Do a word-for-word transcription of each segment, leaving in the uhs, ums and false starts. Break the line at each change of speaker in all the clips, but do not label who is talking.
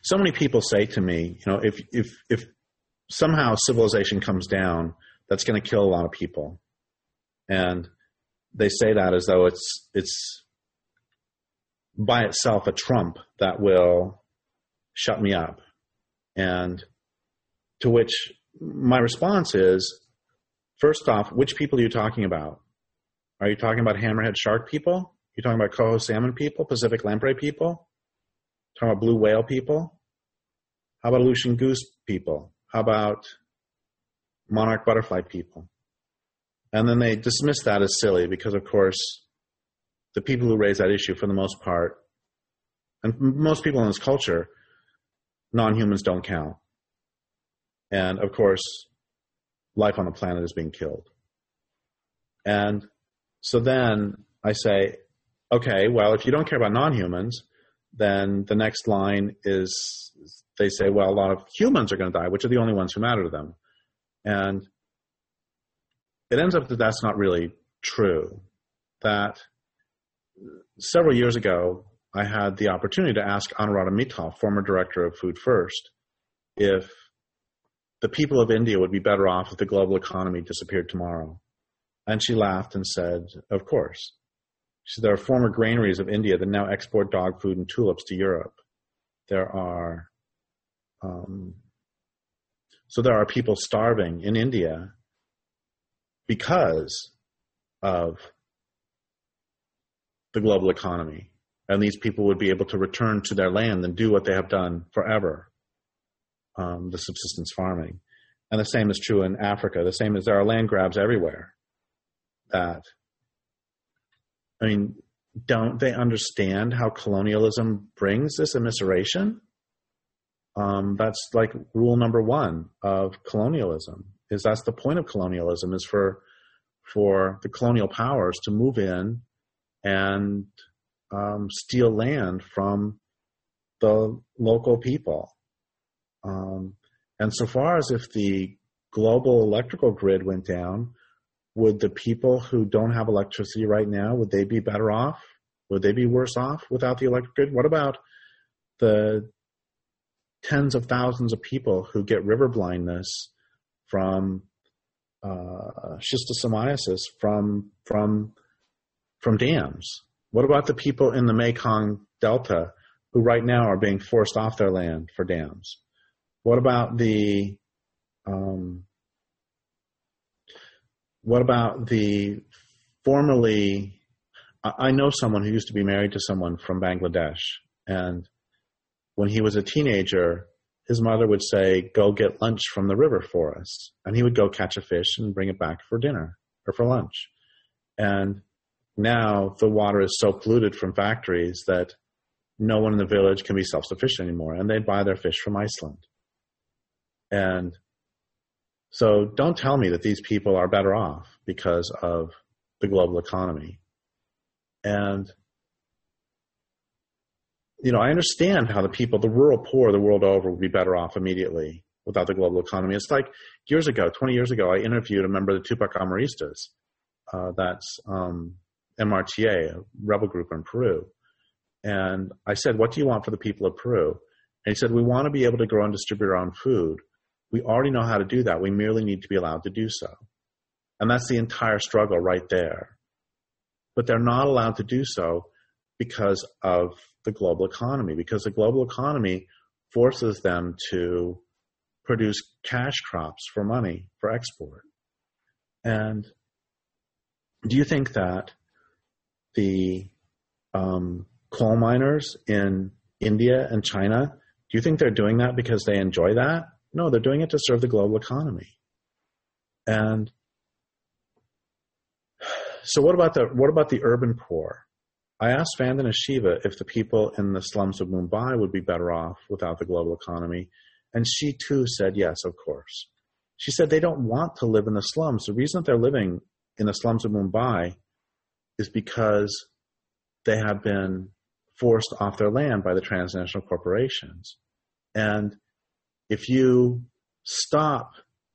so many people say to me, you know, if if if somehow civilization comes down, that's going to kill a lot of people, and they say that as though it's it's by itself a trump that will shut me up. And to which my response is, first off, which people are you talking about? Are you talking about hammerhead shark people? Are you talking about coho salmon people, Pacific lamprey people? Talking about blue whale people? How about Aleutian goose people? How about monarch butterfly people? And then they dismiss that as silly because, of course, the people who raise that issue, for the most part, and most people in this culture, non-humans don't count. And, of course, life on the planet is being killed. And so then I say, okay, well, if you don't care about non-humans, then the next line is they say, well, a lot of humans are going to die, which are the only ones who matter to them. And it ends up that that's not really true. That several years ago, I had the opportunity to ask Anuradha Mittal, former director of Food First, if the people of India would be better off if the global economy disappeared tomorrow. And she laughed and said, of course. She said, there are former granaries of India that now export dog food and tulips to Europe. There are, um, so there are people starving in India because of the global economy. And these people would be able to return to their land and do what they have done forever, um, the subsistence farming. And the same is true in Africa. The same is there are land grabs everywhere. That, I mean, don't they understand how colonialism brings this immiseration? Um, that's like rule number one of colonialism, is that's the point of colonialism, is for for the colonial powers to move in and um, steal land from the local people. Um, and so far as if the global electrical grid went down, would the people who don't have electricity right now, would they be better off? Would they be worse off without the electric grid? What about the tens of thousands of people who get river blindness from uh, schistosomiasis from from from dams? What about the people in the Mekong Delta who right now are being forced off their land for dams? What about the um, what about the formerly? I know someone who used to be married to someone from Bangladesh, and when he was a teenager, his mother would say, go get lunch from the river for us. And he would go catch a fish and bring it back for dinner or for lunch. And now the water is so polluted from factories that no one in the village can be self-sufficient anymore. And they buy their fish from Iceland. And so don't tell me that these people are better off because of the global economy. And you know, I understand how the people, the rural poor the world over would be better off immediately without the global economy. It's like years ago, twenty years ago, I interviewed a member of the Tupac Amaristas. Uh, that's um, M R T A, a rebel group in Peru. And I said, what do you want for the people of Peru? And he said, we want to be able to grow and distribute our own food. We already know how to do that. We merely need to be allowed to do so. And that's the entire struggle right there. But they're not allowed to do so because of the global economy, because the global economy forces them to produce cash crops for money, for export. And do you think that the um, coal miners in India and China, do you think they're doing that because they enjoy that? No, they're doing it to serve the global economy. And so what about the what about the urban poor? I asked Vandana Shiva if the people in the slums of Mumbai would be better off without the global economy, and she too said yes, of course. She said they don't want to live in the slums. The reason that they're living in the slums of Mumbai is because they have been forced off their land by the transnational corporations. And if you stop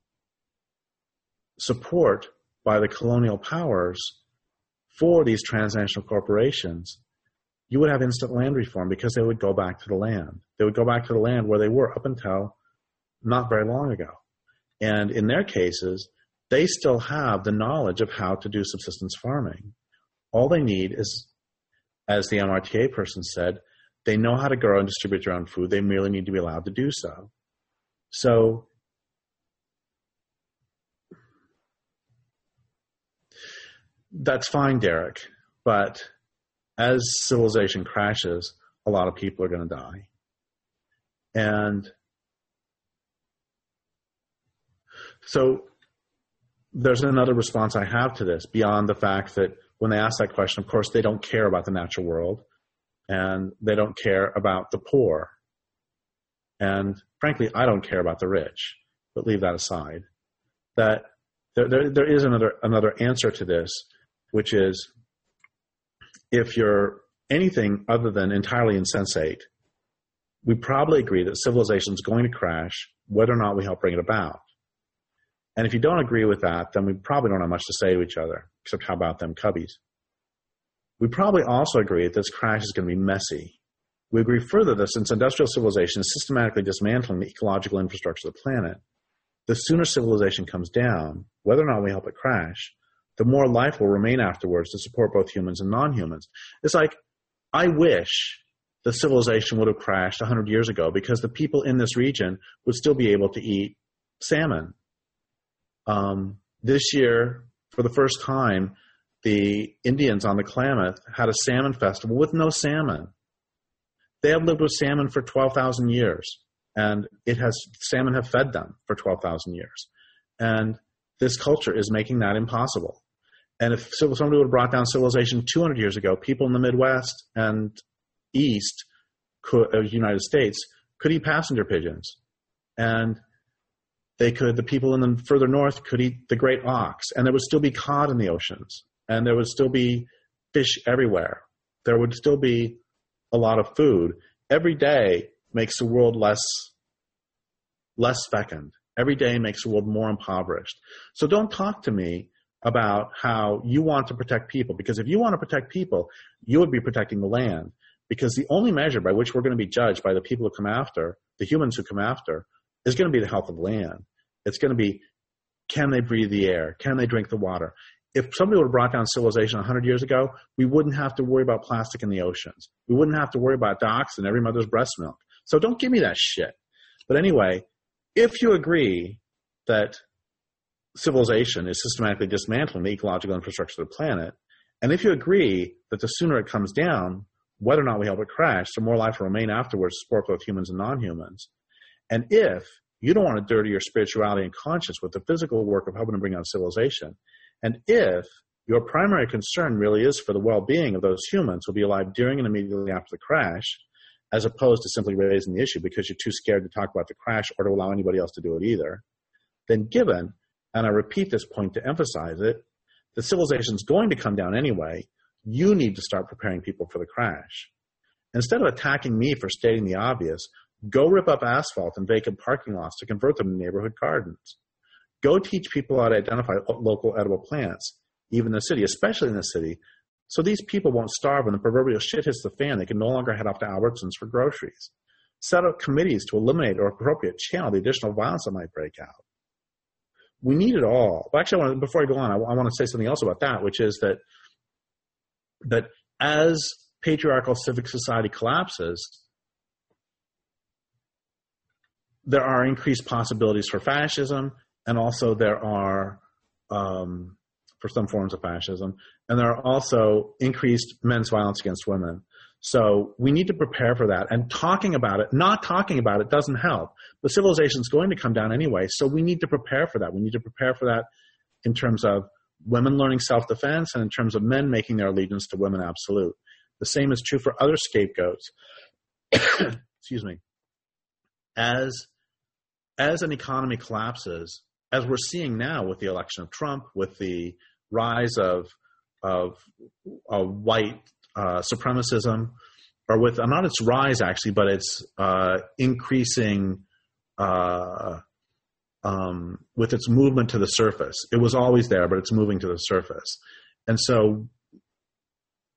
support by the colonial powers for these transnational corporations, you would have instant land reform because they would go back to the land. They would go back to the land where they were up until not very long ago. And in their cases, they still have the knowledge of how to do subsistence farming. All they need is, as the M R T A person said, they know how to grow and distribute their own food. They merely need to be allowed to do so. So that's fine, Derek, but as civilization crashes, a lot of people are going to die. And so there's another response I have to this beyond the fact that when they ask that question, of course, they don't care about the natural world and they don't care about the poor. And frankly, I don't care about the rich, but leave that aside. That there, there, there is another, another answer to this, which is if you're anything other than entirely insensate, we probably agree that civilization is going to crash whether or not we help bring it about. And if you don't agree with that, then we probably don't have much to say to each other, except how about them cubbies. We probably also agree that this crash is going to be messy. We agree further that since industrial civilization is systematically dismantling the ecological infrastructure of the planet, the sooner civilization comes down, whether or not we help it crash, the more life will remain afterwards to support both humans and non-humans. It's like, I wish the civilization would have crashed one hundred years ago because the people in this region would still be able to eat salmon. Um, this year, for the first time, the Indians on the Klamath had a salmon festival with no salmon. They have lived with salmon for twelve thousand years, and it has salmon have fed them for twelve thousand years. And this culture is making that impossible. And if somebody would have brought down civilization two hundred years ago, people in the Midwest and East could, uh, United States could eat passenger pigeons. And they could, the people in the further north could eat the great ox, and there would still be cod in the oceans, and there would still be fish everywhere. There would still be a lot of food. Every day makes the world less, less fecund. Every day makes the world more impoverished. So don't talk to me about how you want to protect people, because if you want to protect people, you would be protecting the land, because the only measure by which we're going to be judged by the people who come after, the humans who come after, is going to be the health of the land. It's going to be, can they breathe the air? Can they drink the water? If somebody would have brought down civilization one hundred years ago, we wouldn't have to worry about plastic in the oceans. We wouldn't have to worry about docks and every mother's breast milk. So don't give me that shit. But anyway, if you agree that civilization is systematically dismantling the ecological infrastructure of the planet, and if you agree that the sooner it comes down, whether or not we help it crash, the more life will remain afterwards to support both humans and non-humans. And if you don't want to dirty your spirituality and conscience with the physical work of helping to bring down civilization, and if your primary concern really is for the well-being of those humans who will be alive during and immediately after the crash, as opposed to simply raising the issue because you're too scared to talk about the crash or to allow anybody else to do it either, then given, and I repeat this point to emphasize it, the civilization is going to come down anyway, you need to start preparing people for the crash. Instead of attacking me for stating the obvious, go rip up asphalt and vacant parking lots to convert them to neighborhood gardens. Go teach people how to identify local edible plants, even in the city, especially in the city, so these people won't starve when the proverbial shit hits the fan. They can no longer head off to Albertsons for groceries. Set up committees to eliminate or appropriate channel the additional violence that might break out. We need it all. Well, actually, I want to, before I go on, I, I want to say something else about that, which is that that as patriarchal civic society collapses, there are increased possibilities for fascism, and also there are, um, for some forms of fascism, and there are also increased men's violence against women. So we need to prepare for that. And talking about it, not talking about it doesn't help. The civilization is going to come down anyway, so we need to prepare for that. We need to prepare for that in terms of women learning self-defense and in terms of men making their allegiance to women absolute. The same is true for other scapegoats. Excuse me. As, as an economy collapses, as we're seeing now with the election of Trump, with the rise of, of, of white uh, supremacism, or with, not its rise actually, but its uh, increasing uh, um, with its movement to the surface. It was always there, but it's moving to the surface. And so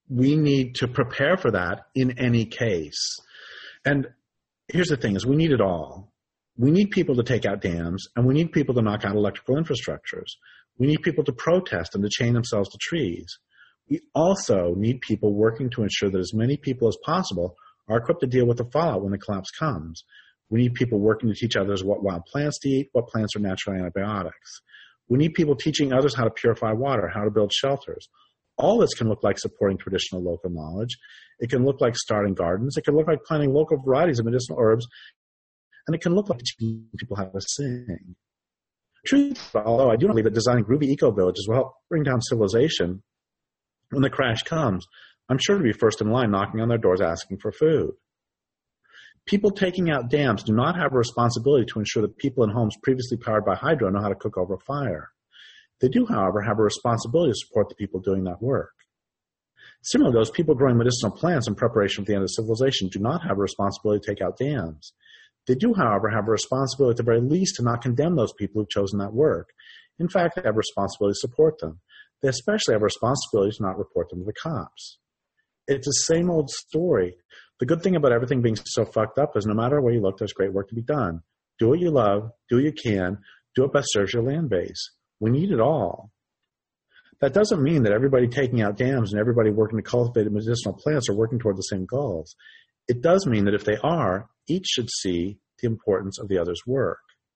we need to prepare for that in any case. And here's the thing is we need it all. We need people to take out dams, and we need people to knock out electrical infrastructures. We need people to protest and to chain themselves to trees. We also need people working to ensure that as many people as possible are equipped to deal with the fallout when the collapse comes. We need people working to teach others what wild plants to eat, what plants are natural antibiotics. We need people teaching others how to purify water, how to build shelters. All this can look like supporting traditional local knowledge. It can look like starting gardens. It can look like planting local varieties of medicinal herbs. And it can look like teaching people how to sing. Truth, although I do not believe that designing groovy eco-villages will help bring down civilization, when the crash comes, I'm sure to be first in line knocking on their doors asking for food. People taking out dams do not have a responsibility to ensure that people in homes previously powered by hydro know how to cook over fire. They do, however, have a responsibility to support the people doing that work. Similarly, those people growing medicinal plants in preparation for the end of civilization do not have a responsibility to take out dams. They do, however, have a responsibility at the very least to not condemn those people who've chosen that work. In fact, they have a responsibility to support them. They especially have a responsibility to not report them to the cops. It's the same old story. The good thing about everything being so fucked up is no matter where you look, there's great work to be done. Do what you love, do what you can, do what best serves your land base. We need it all. That doesn't mean that everybody taking out dams and everybody working to cultivate medicinal plants are working toward the same goals. It does mean that if they are, each should see the importance of the other's work.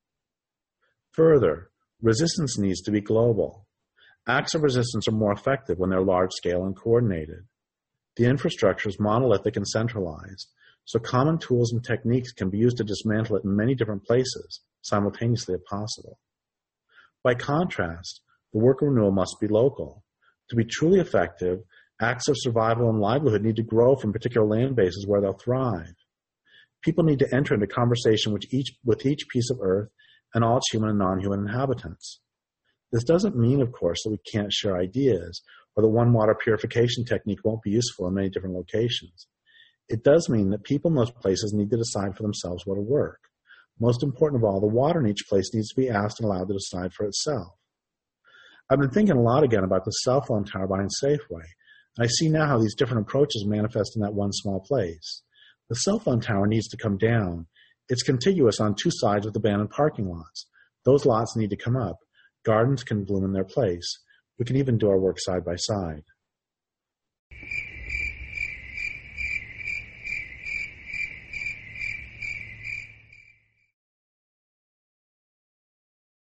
Further, resistance needs to be global. Acts of resistance are more effective when they're large-scale and coordinated. The infrastructure is monolithic and centralized, so common tools and techniques can be used to dismantle it in many different places, simultaneously if possible. By contrast, the work of renewal must be local. To be truly effective, acts of survival and livelihood need to grow from particular land bases where they'll thrive. People need to enter into conversation with each, with each piece of earth and all its human and non-human inhabitants. This doesn't mean, of course, that we can't share ideas or that one water purification technique won't be useful in many different locations. It does mean that people in those places need to decide for themselves what will work. Most important of all, the water in each place needs to be asked and allowed to decide for itself. I've been thinking a lot again about the cell phone tower behind Safeway, and I see now how these different approaches manifest in that one small place. The cell phone tower needs to come down. It's contiguous on two sides with abandoned parking lots. Those lots need to come up. Gardens can bloom in their place. We can even do our work side by side.